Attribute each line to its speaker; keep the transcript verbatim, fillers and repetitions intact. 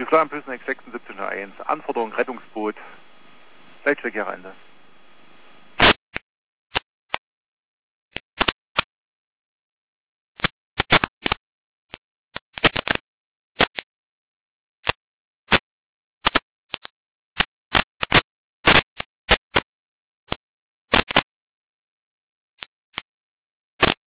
Speaker 1: Jugoslawien Pösneck sechsundsiebzig null eins, Anforderung Rettungsboot, Leitstrecke Ende.